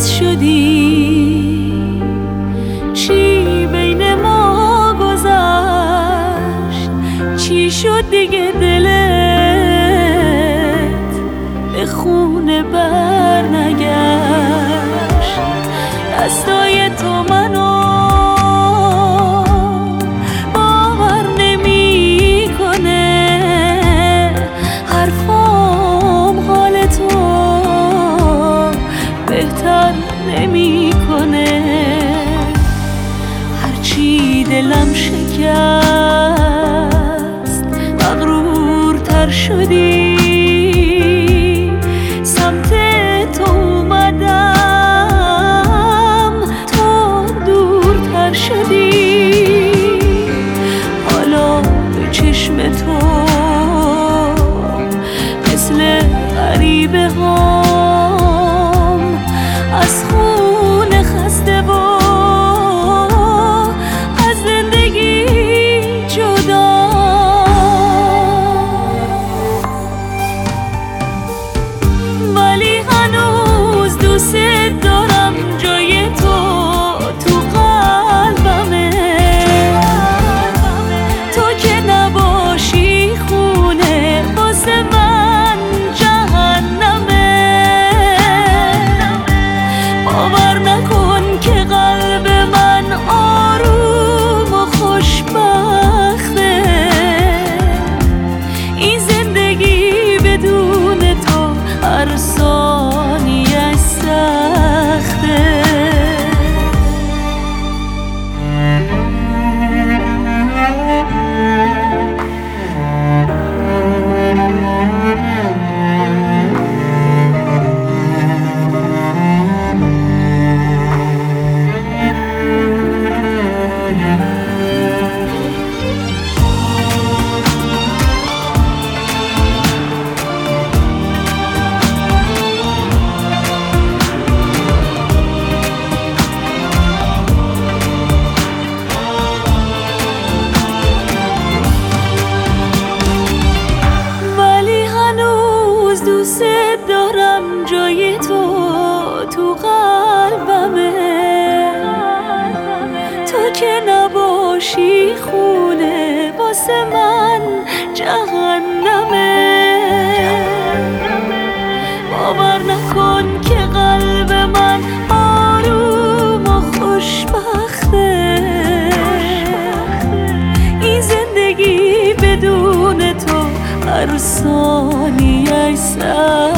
عوض شدی، چی بین ما گذشت، چی شد دیگه دلت به خونه بر نگشت. دستای تو منو باور نمی کنه، حرفام حال تو بهتر نمی کنه. هرچی دلم شکست مغرورتر شدی، سمت تو اومدم تو دورتر شدی. حالا به چشم تو مثل غریبه هام از خون خسته و از زندگی جدا. ولی هنوز دوست دارم، جای تو تو قلبمه. تو که نباشی خونه واسه من جهنمه. باور نکن که قلب من آروم و خوشبخته. این زندگی بدون تو هر ثانیه سخته. دوست دارم، جای تو تو قلبمه. تو که نباشی خونه واسه من جهنمه. باور نکن که قلب من آروم و خوشبخته. این زندگی بدون تو هر ثانیه سخته.